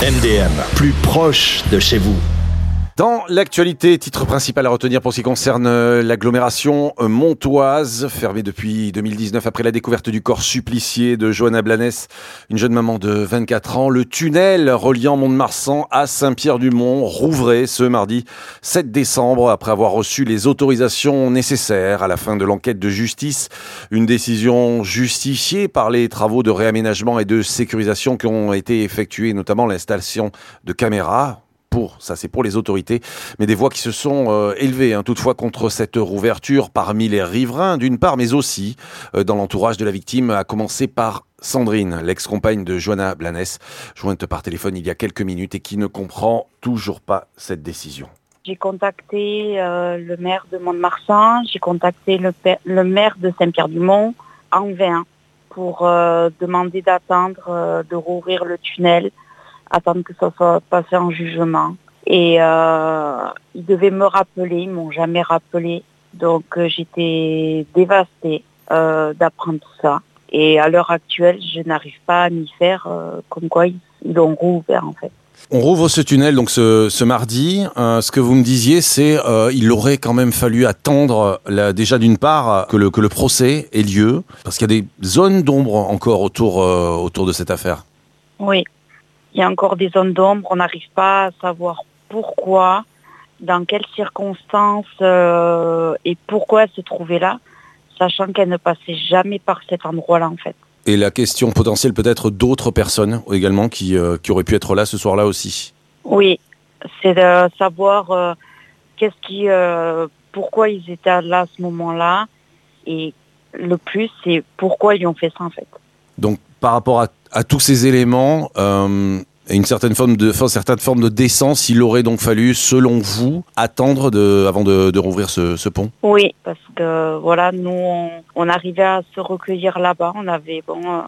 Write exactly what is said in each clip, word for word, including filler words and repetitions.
M D M, plus proche de chez vous. Dans l'actualité, titre principal à retenir pour ce qui concerne l'agglomération montoise, fermée depuis deux mille dix-neuf après la découverte du corps supplicié de Johanna Blanes, une jeune maman de vingt-quatre ans. Le tunnel reliant Mont-de-Marsan à Saint-Pierre-du-Mont rouvrait ce mardi sept décembre après avoir reçu les autorisations nécessaires à la fin de l'enquête de justice. Une décision justifiée par les travaux de réaménagement et de sécurisation qui ont été effectués, notamment l'installation de caméras. Pour, ça c'est pour les autorités, mais des voix qui se sont euh, élevées hein, toutefois contre cette rouverture parmi les riverains d'une part, mais aussi euh, dans l'entourage de la victime, à commencer par Sandrine, l'ex-compagne de Johanna Blanes, jointe par téléphone il y a quelques minutes et qui ne comprend toujours pas cette décision. J'ai contacté euh, le maire de Mont-de-Marsan, j'ai contacté le, pa- le maire de Saint-Pierre-du-Mont en vain pour euh, demander d'attendre euh, de rouvrir le tunnel, attendre que ça soit passé en jugement. Et euh, ils devaient me rappeler, ils m'ont jamais rappelé. Donc euh, j'étais dévastée euh, d'apprendre tout ça. Et à l'heure actuelle, je n'arrive pas à m'y faire, euh, comme quoi ils, ils l'ont rouvert en fait. On rouvre ce tunnel donc ce, ce mardi. Euh, ce que vous me disiez, c'est euh, il aurait quand même fallu attendre là, déjà d'une part que le, que le procès ait lieu, parce qu'il y a des zones d'ombre encore autour, euh, autour de cette affaire. Oui. Il y a encore des zones d'ombre, on n'arrive pas à savoir pourquoi, dans quelles circonstances euh, et pourquoi elle se trouvait là, sachant qu'elle ne passait jamais par cet endroit-là en fait. Et la question potentielle peut-être d'autres personnes également qui, euh, qui auraient pu être là ce soir-là aussi. Oui, c'est de savoir euh, qu'est-ce qui, euh, pourquoi ils étaient là à ce moment-là, et le plus c'est pourquoi ils ont fait ça en fait. Donc par rapport à, à tous ces éléments, euh, une certaine forme de, enfin, certaine forme de décence, il aurait donc fallu, selon vous, attendre de, avant de, de rouvrir ce, ce pont. Oui, parce que voilà, nous on, on arrivait à se recueillir là-bas, on avait bon, euh,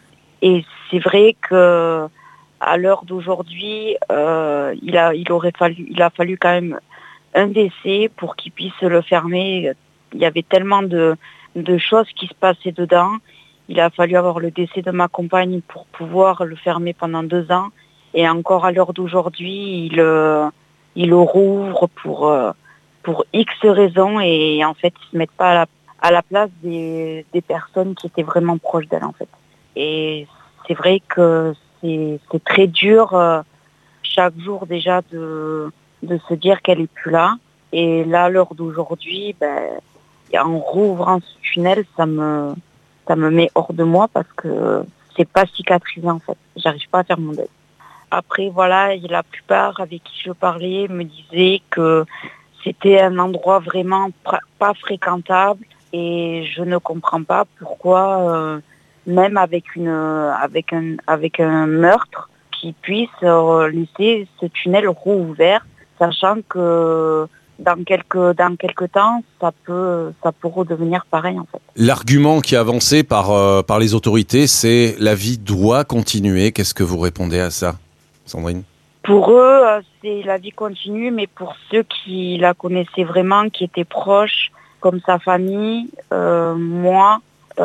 et c'est vrai que à l'heure d'aujourd'hui, euh, il a, il aurait fallu, il a fallu quand même un décès pour qu'il puisse le fermer. Il y avait tellement de, de choses qui se passaient dedans. Il a fallu avoir le décès de ma compagne pour pouvoir le fermer pendant deux ans. Et encore à l'heure d'aujourd'hui, il, euh, il le rouvre pour, euh, pour X raisons. Et en fait, ils ne se mettent pas à la, à la place des, des personnes qui étaient vraiment proches d'elle, en fait. Et c'est vrai que c'est, c'est très dur euh, chaque jour déjà de, de se dire qu'elle n'est plus là. Et là, à l'heure d'aujourd'hui, ben, en rouvrant ce tunnel, ça me... ça me met hors de moi parce que c'est pas cicatrisé en fait. J'arrive pas à faire mon deuil. Après voilà, la plupart avec qui je parlais me disaient que c'était un endroit vraiment pas fréquentable et je ne comprends pas pourquoi euh, même avec une avec un avec un meurtre qu'ils puissent euh, laisser ce tunnel rouvert, sachant que dans quelques dans quelques temps, ça peut ça peut redevenir pareil en fait. L'argument qui est avancé par euh, par les autorités, c'est la vie doit continuer. Qu'est-ce que vous répondez à ça, Sandrine ? Pour eux, euh, c'est la vie continue, mais pour ceux qui la connaissaient vraiment, qui étaient proches, comme sa famille, euh, moi,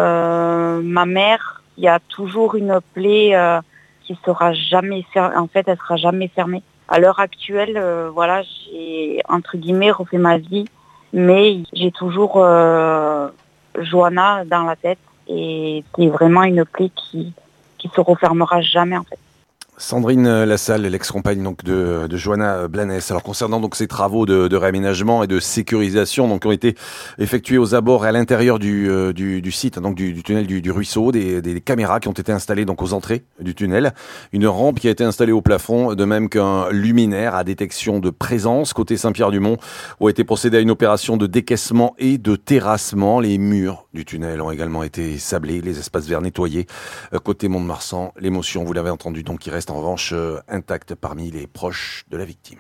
euh, ma mère, il y a toujours une plaie euh, qui sera jamais fermée. En fait, elle sera jamais fermée. À l'heure actuelle, euh, voilà, j'ai, entre guillemets, refait ma vie, mais j'ai toujours euh, Johanna dans la tête et c'est vraiment une plaie qui qui se refermera jamais, en fait. Sandrine Lassalle, l'ex-compagne donc de, de Johanna Blanes. Alors concernant donc ces travaux de, de réaménagement et de sécurisation donc qui ont été effectués aux abords et à l'intérieur du, euh, du, du site, donc du, du tunnel du, du ruisseau, des, des caméras qui ont été installées donc aux entrées du tunnel, une rampe qui a été installée au plafond, de même qu'un luminaire à détection de présence côté Saint-Pierre-du-Mont, où a été procédé à une opération de décaissement et de terrassement. Les murs du tunnel ont également été sablés, les espaces verts nettoyés. Euh, côté Mont-de-Marsan, l'émotion, vous l'avez entendu, donc qui reste en revanche euh, intacte parmi les proches de la victime.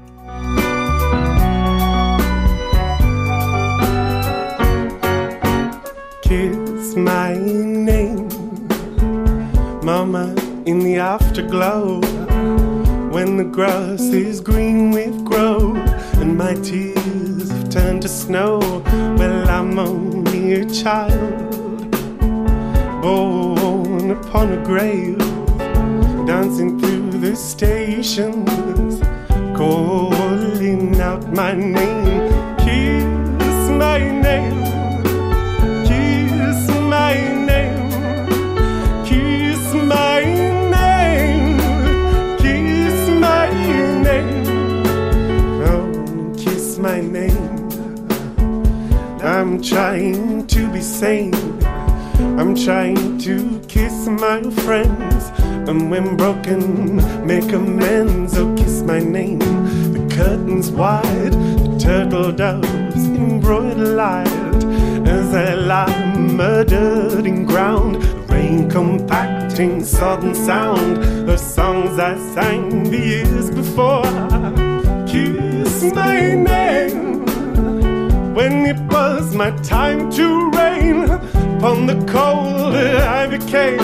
Kiss my name, mama, in the afterglow, when the grass is green with growth and my tears have turned to snow. Well, I'm only a child born upon a grave, dancing through the the stations, calling out my name. Kiss my name, kiss my name, kiss my name, kiss my name, oh, kiss my name. I'm trying to be sane, I'm trying to kiss my friends, and when broken, make amends. Oh, kiss my name. The curtains wide, the turtle doves embroidered light, as I lie murdered in ground, the rain compacting sodden sound of songs I sang the years before. Kiss my name when it was my time to reign upon the cold I became.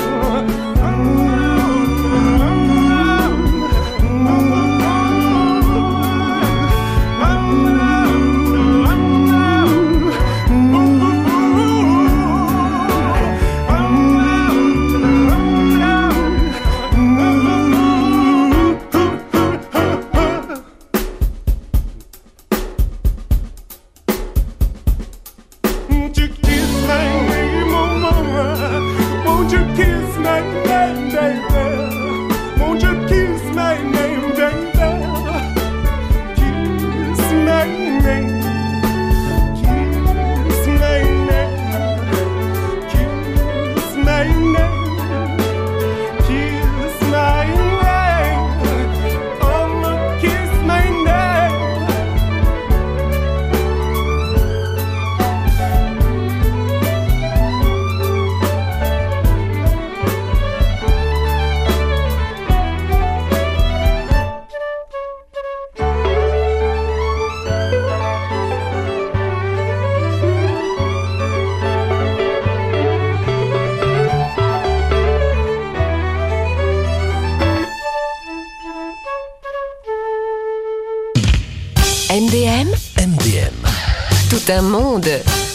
M D M, M D M, tout un monde